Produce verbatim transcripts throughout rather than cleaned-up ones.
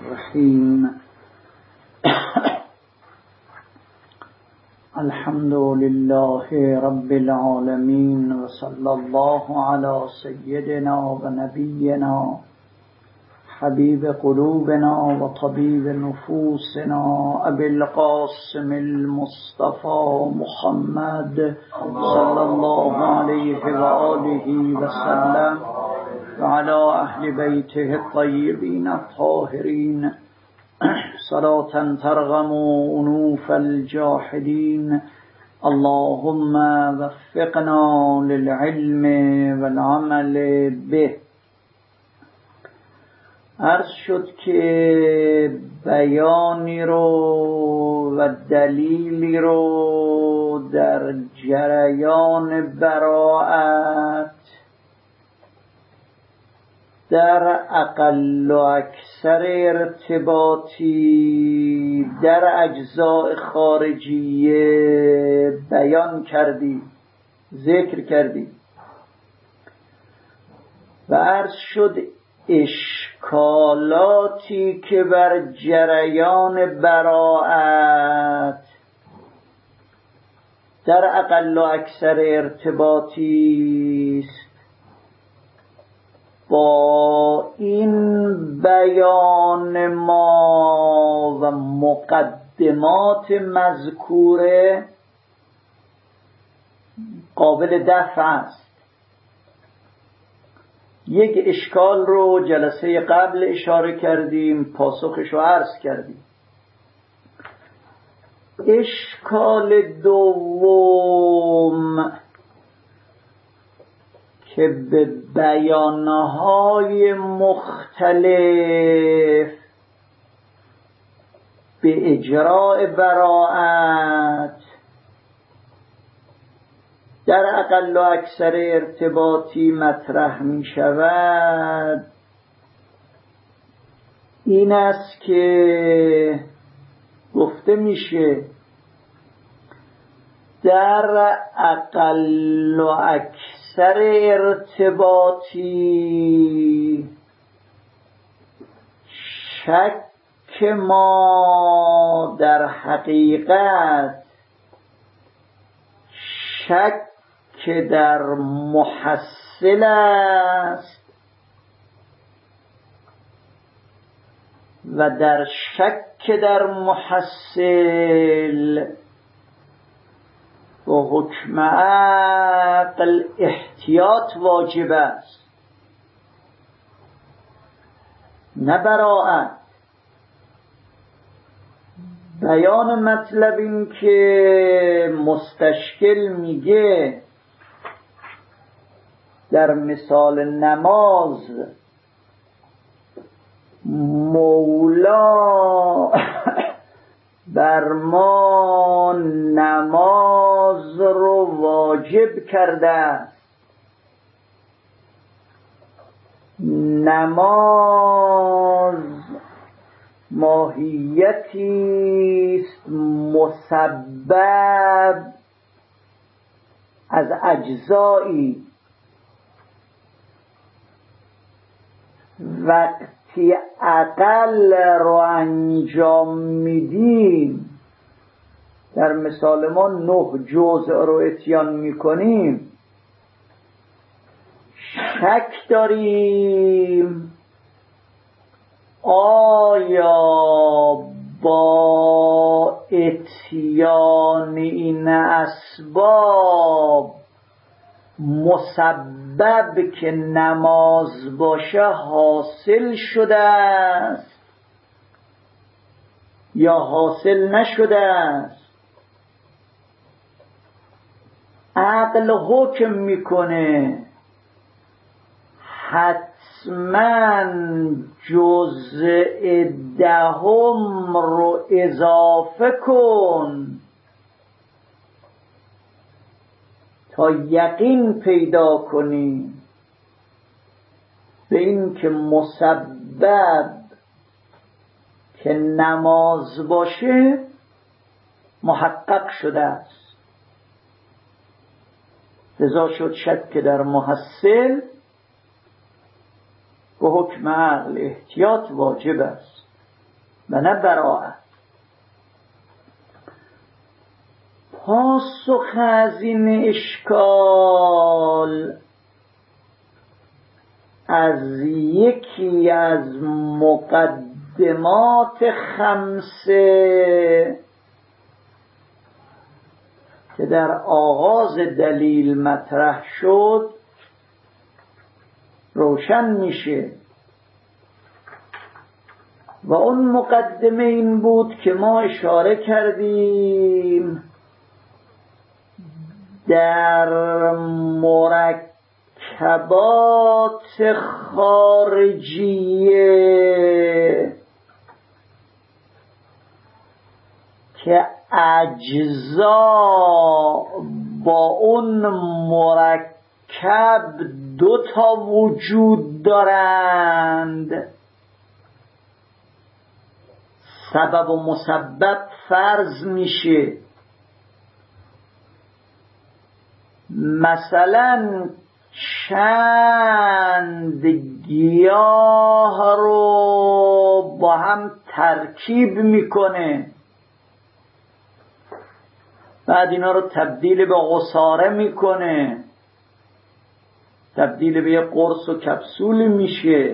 الرحیم. الحمد لله رب العالمین و صلی الله علی سیدنا و نبینا حبیب قلوبنا و طبیب نفوسنا ابی القاسم المصطفى محمد صلی الله علیه و آله و سلم و علی اهل بیته الطیبین الطاهرین صلاة ترغم انوف الجاحدین. اللهم وفقنا للعلم والعمل به. عرض شد که بیانی رو و دلیلی رو در جریان براءت در اقل و اکثر ارتباطی در اجزاء خارجیه بیان کردی، ذکر کردی و عرض شد اشکالاتی که بر جریان براءت در اقل و اکثر ارتباطی است با این بیان ما و مقدمات مذکوره قابل دفع است. یک اشکال رو جلسه قبل اشاره کردیم، پاسخش رو عرض کردیم. اشکال دوم که به بیانهای مختلف به اجراء براءت در اقل و اکثر ارتباطی مطرح می شود این است که گفته میشه در اقل و اکثر ارتباطی شک ما در حقیقت شک در محصل است و در شک در محصل و حکم عقل احتیاط واجب است، نه براءت. بیان مطلب این که مستشکل میگه در مثال نماز مولا بر ما نماز رو واجب کرده است. نماز ماهیتی است مسبب از اجزایی. وقتی اقل رو انجام میدیم، در مثال ما نه جزء رو اتیان میکنیم، شک داریم آیا با اتیان این اسباب مسبب که نماز باشه حاصل شده است یا حاصل نشده است. عقل حکم میکنه حتما جزء دهم رو اضافه کن تا یقین پیدا کنی به این که مسبب که نماز باشه محقق شده است. لذا شد شک در محصل به حکم عقل احتیاط واجب است. و نه براءت. پاسخ از این اشکال از یکی از مقدمات خمسه که در آغاز دلیل مطرح شد روشن میشه و اون مقدمه این بود که ما اشاره کردیم در مرکبات خارجیه که اجزا با اون مرکب دو تا وجود دارند، سبب و مسبب فرض میشه. مثلا چند گیاه رو با هم ترکیب میکنه، بعد اینا رو تبدیل به عصاره میکنه، تبدیل به یه قرص و کپسول میشه.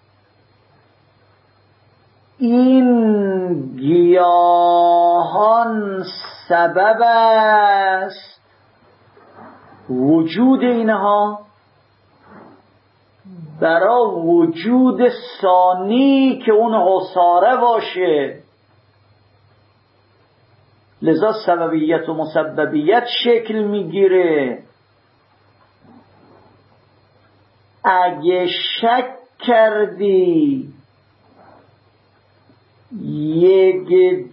این گیاهان سبب است وجود اینها برای وجود ثانی که اون عصاره باشه، لذا سببیت و مسببیت شکل میگیره. اگه شک کردی یک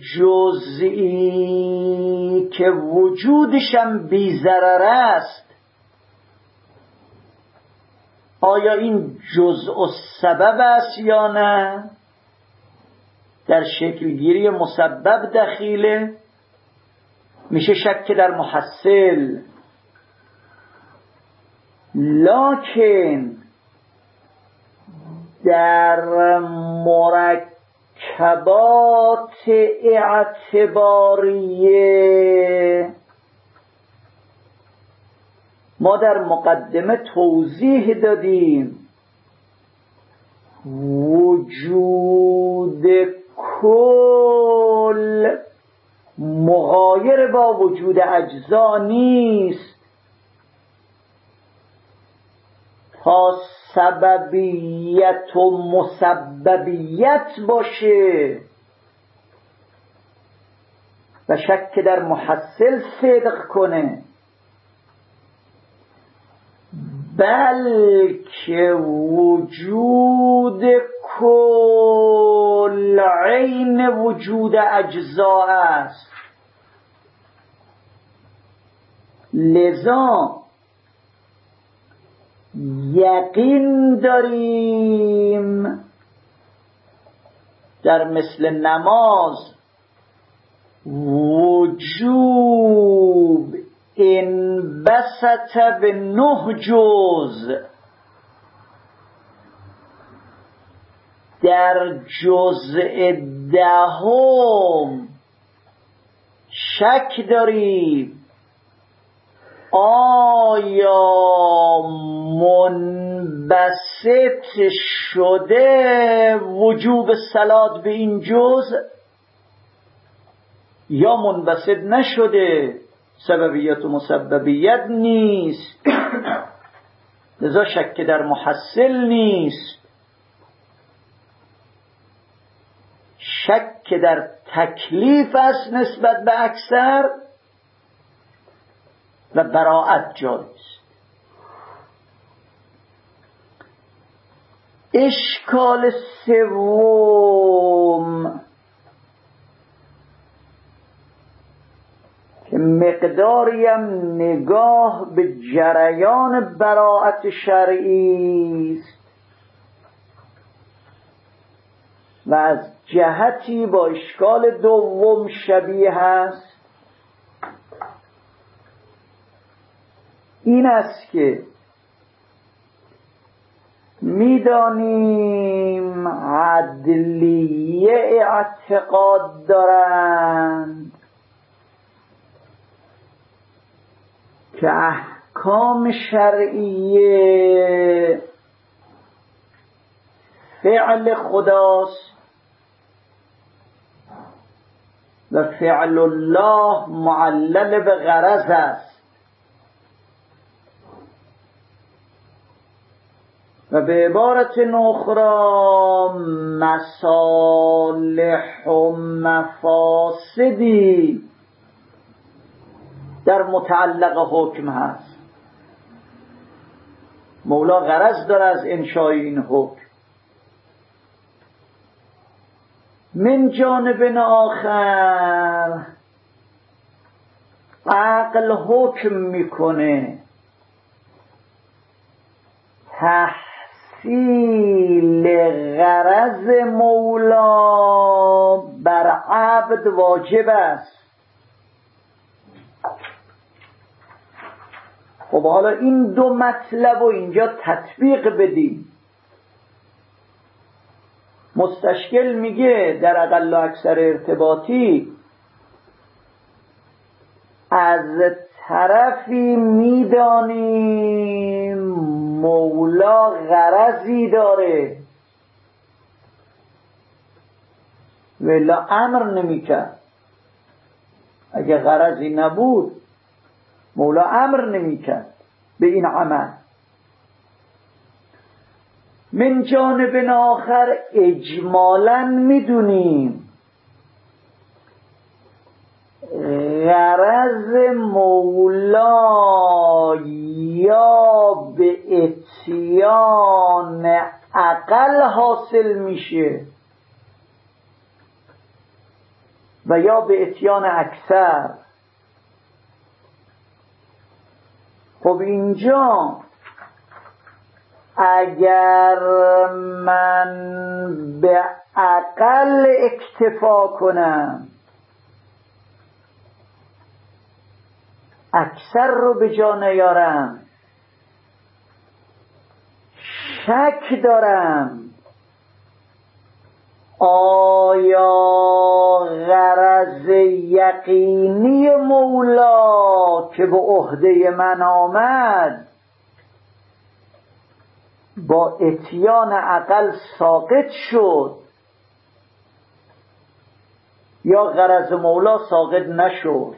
جزئی که وجودشم بی ضرر است، آیا این جزء و سبب است یا نه؟ در شکلگیری مسبب دخیله، میشه شک در محصل. لکن در مرکبات اعتباریه ما در مقدمه توضیح دادیم وجود کل مغایر با وجود اجزا نیست، تا سببیت و مسببیت باشه و شک در محصل صدق کنه، بلکه وجود کل عین وجود اجزا است. لذا یقین داریم در مثل نماز وجوب این بسط به نه جز، در جزء دهم شک داریم آیا منبسط شده وجوب صلات به این جزء یا منبسط نشده، سببیت و مسببیت نیست، لذا شک در محصل نیست. شک در تکلیف است نسبت به اکثر و براءت جایز. اشکال سوم که مقداریم نگاه به جریان براءت شرعی است و از جهتی با اشکال دوم شبیه است، این است که میدانیم عدلیه اعتقاد دارند که احکام شرعیه فعل خداست و فعل الله معلل به غرض است و به عبارت اخرى مصالح و مفاسدی در متعلق حکم هست. مولا غرض داره از انشای این حکم. من جانب آخر عقل حکم میکنه تحصیل غرض مولا بر عبد واجب است. خب حالا این دو مطلب رو اینجا تطبیق بدیم. مستشکل میگه در اقل و اکثر ارتباطی از طرفی میدانیم مولا غرضی داره ولی امر نمیکرد. اگه غرضی نبود مولا امر نمیکرد به این عمل. من جانب آخر اجمالاً میدونیم غرض مولا یا به اتیان عقل حاصل میشه و یا به اتیان اکثر. خب اینجا اگر من به عقل اکتفا کنم اکثر رو به جا نیارم، شک دارم آیا غرض یقینی مولا که به عهده من آمد با اتیان عقل ساقط شد یا غرض مولا ساقط نشد.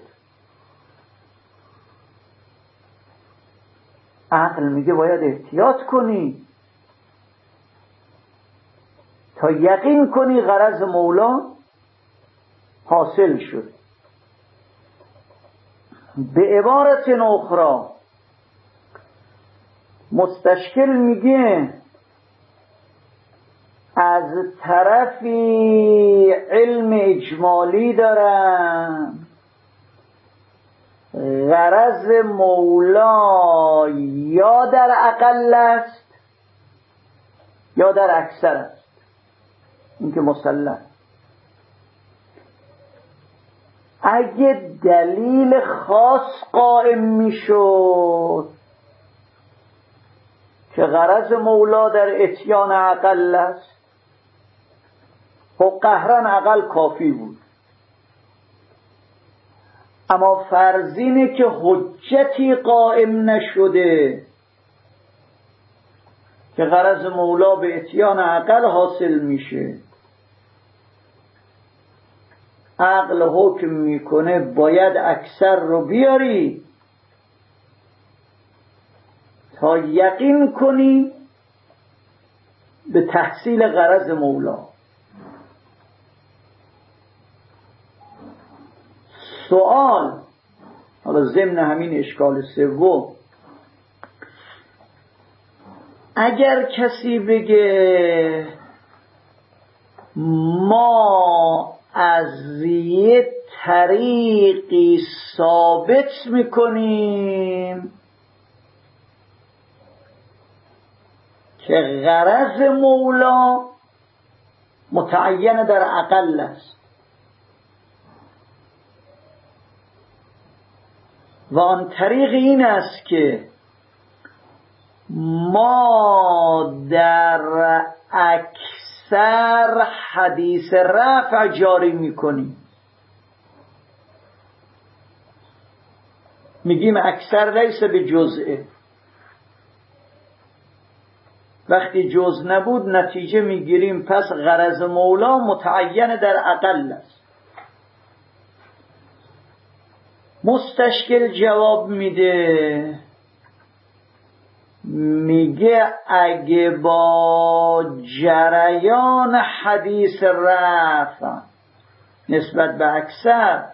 عقل میگه باید احتیاط کنی تا یقین کنی غرض مولا حاصل شد. به عبارت اخرى مستشکل میگه از طرفی علم اجمالی دارم غرض مولا یا در اقل است یا در اکثر است. این که مسلم. اگه دلیل خاص قائم میشد که غرض مولا در اتیان عقل است خب قهرن عقل کافی بود. اما فرض اینه که حجتی قائم نشده که غرض مولا به اتیان عقل حاصل میشه. عقل حکم میکنه باید اکثر رو بیاری تا یقین کنی به تحصیل غرض مولا. سوال حالا ضمن همین اشکال سوم، اگر کسی بگه ما از یه طریقی ثابت میکنیم که غرض مولا متعین در عقل است و آن طریق این است که ما در اکثر حدیث رفع جاری میکنیم، میگیم اکثر لیس به جزئه. وقتی جز نبود نتیجه میگیریم پس غرض مولا متعین در اقل است. مستشکل جواب میده، میگه اگه با جریان حدیث رفع نسبت به اکثر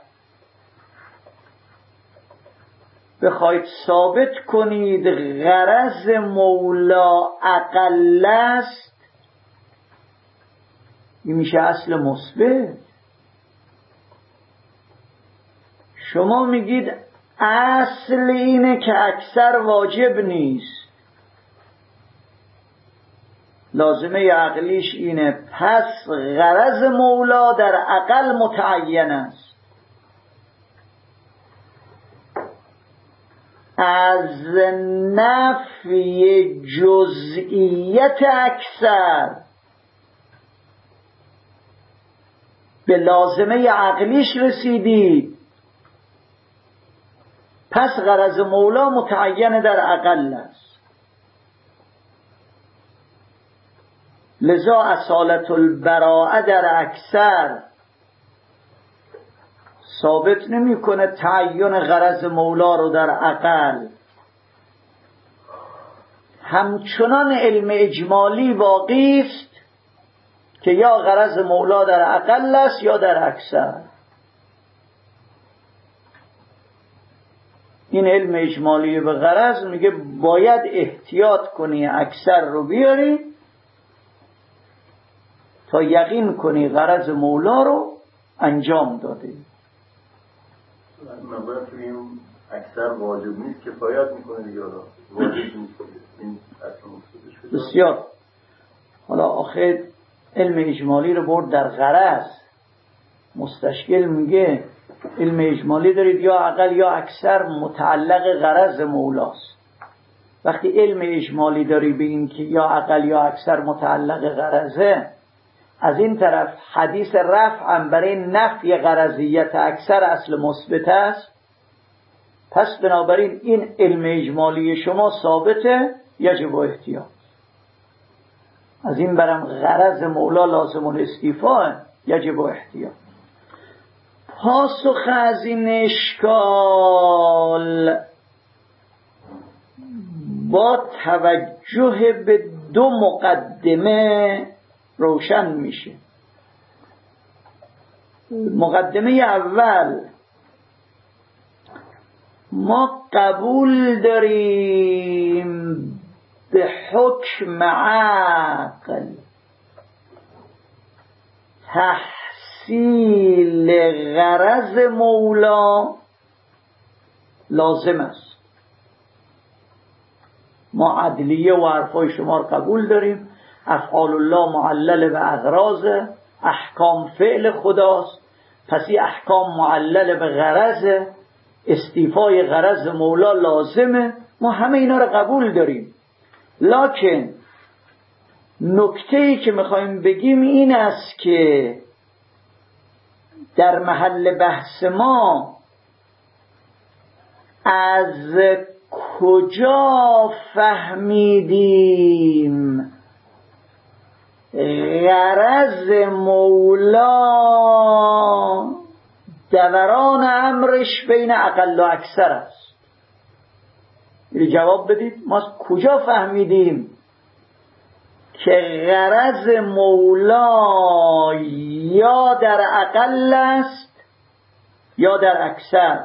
بخواید ثابت کنید غرض مولا اقل است، این میشه اصل مثبت. شما میگید اصل اینه که اکثر واجب نیست، لازمه عقلیش اینه، پس غرض مولا در اقل متعین است. از نفی جزئیت اکثر به لازمه عقلیش رسیدید، پس غرض مولا متعین در اقل است. لذا اصالت البراءه در اکثر ثابت نمی کنه تعین غرض مولا رو در اقل. همچنان علم اجمالی باقی است که یا غرض مولا در اقل است یا در اکثر. این علم اجمالی به غرض میگه باید احتیاط کنی اکثر رو بیاری تا یقین کنی غرض مولا رو انجام داده. من باید توی این اکثر واجب نیست کفایت میکنه دیگه، واجب نیست این اصلا. بسیار. حالا آخه علم اجمالی رو برد در غرض. مستشکل میگه علم اجمالی دارید یا اقل یا اکثر متعلق غرض مولاست. وقتی علم اجمالی داری به این که یا اقل یا اکثر متعلق غرضه، از این طرف حدیث رفع هم برای نفی غرضیت اکثر اصل مثبت است، پس بنابراین این علم اجمالی شما ثابته، یجب احتیاط. از این برم غرض مولا لازم الاستیفاء، یجب احتیاط. پاسخ از این اشکال با توجه به دو مقدمه روشن میشه. مقدمه اول، ما قبول داریم به حکم عقل تحصیل غرض مولا لازم است. ما عدلیه و حرفای شما رو قبول داریم، افعال الله معلل به اغراض، احکام فعل خداست، پس این احکام معلل به غرض، استیفای غرض مولا لازمه، ما همه اینا رو قبول داریم. لکن نکته‌ای که میخوایم بگیم این است که در محل بحث ما از کجا فهمیدیم غرض مولا دوران امرش بین اقل و اکثر است؟ جواب بدید، ما از کجا فهمیدیم که غرض مولا یا در اقل است یا در اکثر؟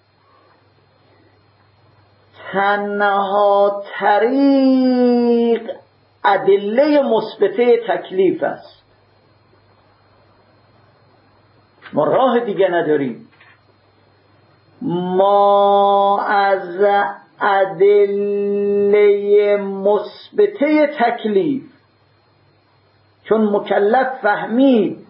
تنها طریق ادله مثبته تکلیف است، ما راه دیگه نداریم. ما از ادله مثبته تکلیف، چون مکلف فهمید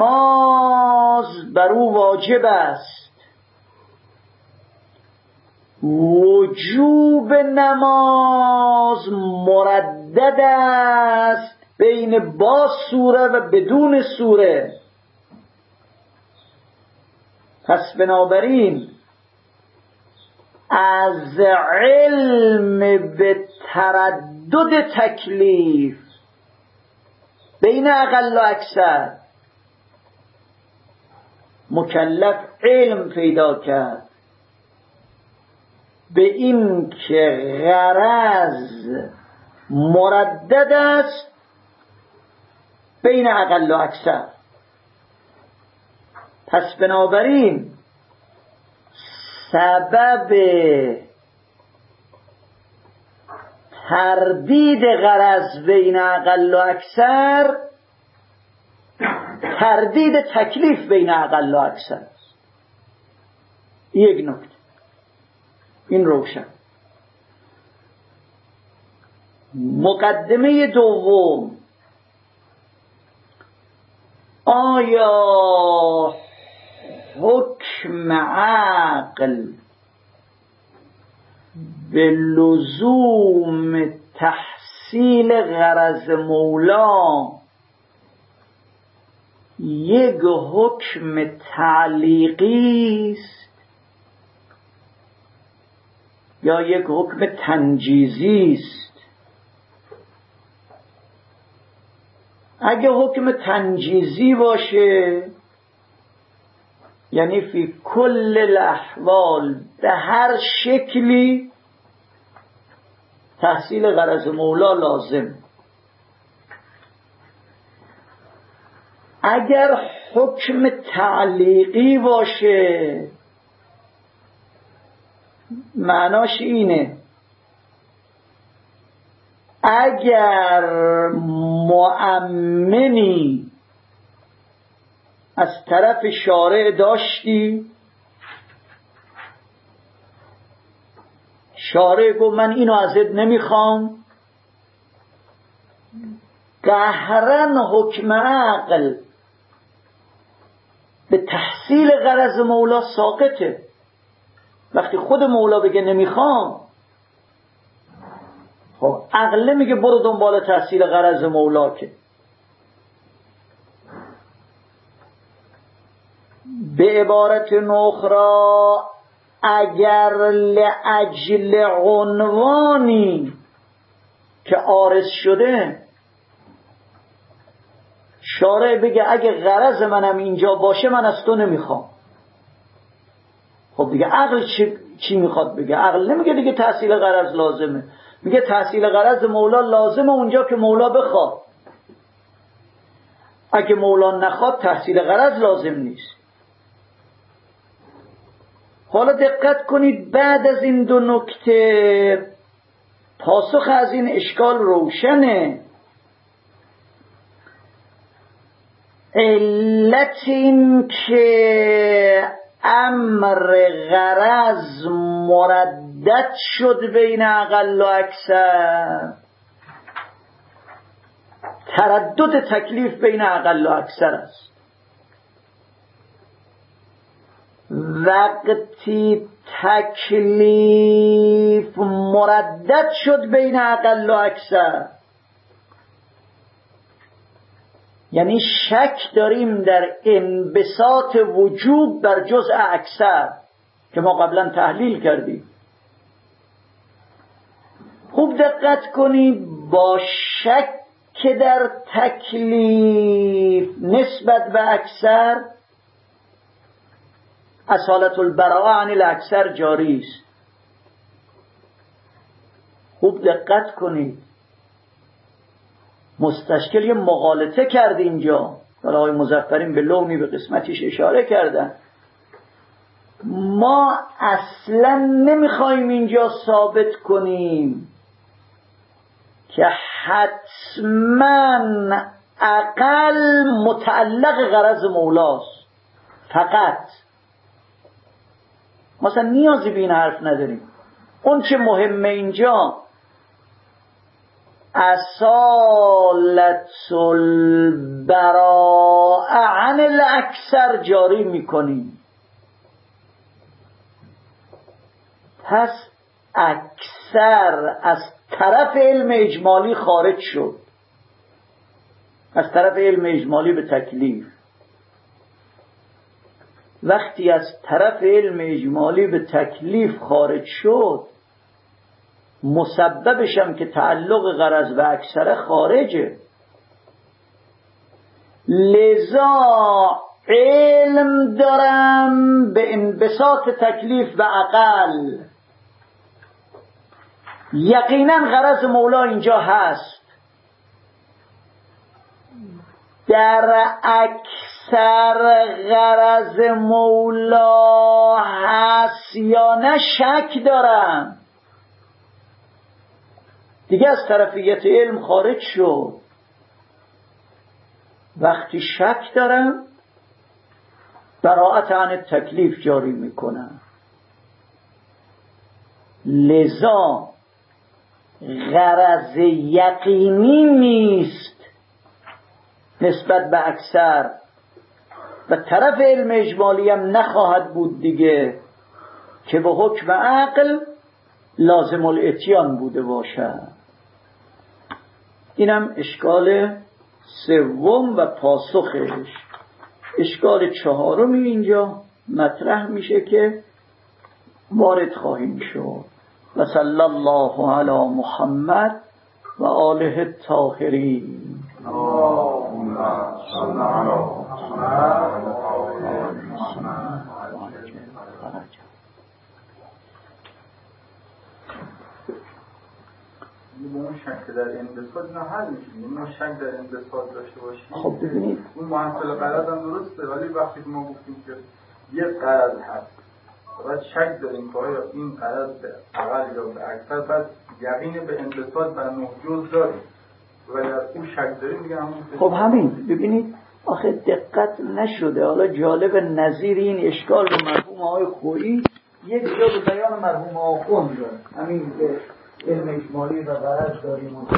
نماز بر او واجب است، وجوب نماز مردد است بین با سوره و بدون سوره. پس بنابراین از علم به تردد تکلیف بین اقل و اکثر مکلف علم پیدا کرد به این که غرض مردد است بین اقل و اکثر. پس بنابراین سبب تردید غرض بین اقل و اکثر تردید تکلیف بین اقل و اکثر است. یک نکته این روشن. مقدمه دوم، آیا حکم عقل به لزوم تحصیل غرض مولا یک حکم تعلیقی است یا یک حکم تنجیزی است؟ اگه حکم تنجیزی باشه یعنی فی کل الاحوال به هر شکلی تحصیل غرض مولا لازم. اگر حکم تعلیقی باشه معناش اینه اگر مؤمنی از طرف شارع داشتی، شارع گفت من اینو ازت نمیخوام، قهرن حکم عقل به تحصیل غرض مولا ساقطه. وقتی خود مولا بگه نمیخوام، خب عقل نمیگه برو دنبال تحصیل غرض مولا. که به عبارت نخرا اگر لأجل عنوانی که عارض شده شارع بگه اگه غرض منم اینجا باشه من از تو نمیخوام، خب دیگه عقل چی, چی میخواد بگه؟ عقل نمیگه دیگه تحصیل غرض لازمه، میگه تحصیل غرض مولا لازمه اونجا که مولا بخواد. اگه مولا نخواد تحصیل غرض لازم نیست. حالا دقت کنید، بعد از این دو نکته پاسخ از این اشکال روشنه. علت این که امر غرض مردد شد بین اقل و اکثر، تردد تکلیف بین اقل و اکثر است. وقتی تکلیف مردد شد بین اقل و اکثر یعنی شک داریم در انبساط وجوب بر جزء اکثر که ما قبلا تحلیل کردیم. خوب دقت کنید، با شک که در تکلیف نسبت به اکثر اصالت البراءه عن الاکثر جاری است. خوب دقت کنید، مستشکل یه مغالطه کرد اینجا. آقای مظفرین به لونی به قسمتیش اشاره کردن. ما اصلا نمیخوایم اینجا ثابت کنیم که حتما اقل متعلق غرض مولاست. فقط مثلا نیازی به این حرف نداریم. اون چه مهمه اینجا اصالت البراءه عن الاکثر جاری میکنیم. پس اکثر از طرف علم اجمالی خارج شد، از طرف علم اجمالی به تکلیف. وقتی از طرف علم اجمالی به تکلیف خارج شد، مسببش هم که تعلق غرض به اکثر خارجه. لذا علم دارم به انبساط تکلیف به عقل. یقینا غرض مولا اینجا هست، در اکثر غرض مولا هست یا نه شک دارم. دیگه از طرفیت علم خارج شد. وقتی شک دارم براءت عن تکلیف جاری میکنم. لذا غرض یقینی نیست نسبت به اکثر و طرف علم اجمالی هم نخواهد بود دیگه که به حکم عقل لازم الاتیان بوده باشد. اینم اشکال سوم و پاسخش. اشکال چهارمی اینجا مطرح میشه که وارد خواهیم شد. و صلی الله علی محمد و آله الطاهرین. اللهم صل علی محمد و آل محمد. با اون شک در انبساط اینا حل میشه. یعنی ما شک در انبساط داشته باشیم. خب ببینید اون محصل قرض هم درسته، ولی وقتی ما گفتیم که یه قرض هست بعد شک داریم که آیا این قرض به اقل یا به اکثر، بعد یقین به انبساط بر نه جز داریم ولی از اون شک داریم دیگه همون. خب همین ببینید آخه دقت نشده. حالا جالب نظیر این اشکال به مرحوم آقای خویی یک جا به بیان مرحوم آخوند داره. همین که علم اجمالی و غرض داریم و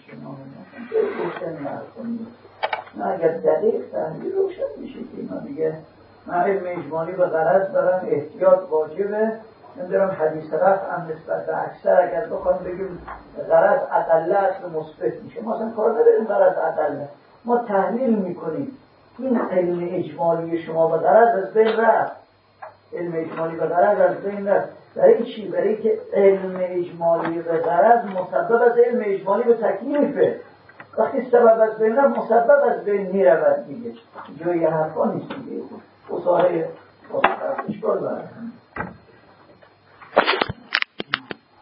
روشن نکنیم. نه اگر دقیق تحلیل روشن میشه که اینا دیگه من علم اجمالی و غرض دارم، احتیاط واجبه. نمیدارم حدیث رفع هم نسبت به اکثر اگر بخوایم بگیم غرض اقله اصل مثبت میشه. ما اصلا کار نداریم غرض اقله، ما تحلیل میکنیم این علم اجمالی شما و غرض از بین رفت. علم اجمالی و غرض از بین رفت. برای چی؟ برای که علم اجمالی و غرض مسبب از علم اجمالی به تکلیفه. وقتی سبب از بین رفت مسبب از بین میرود دیگه. جای حرفا نیست دیگه. اصاره اشکال برد